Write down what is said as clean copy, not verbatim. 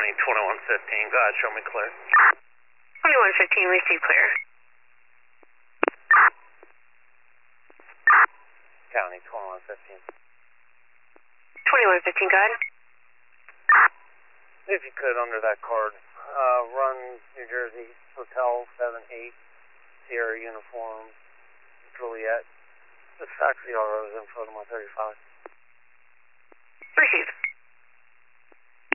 County 2115, go ahead, show me clear. 2115, receive clear. County 2115. 2115, go ahead. If you could, under that card, run New Jersey Hotel 78, Sierra Uniform, Juliet. Just fax the RO's info to my 35. Received.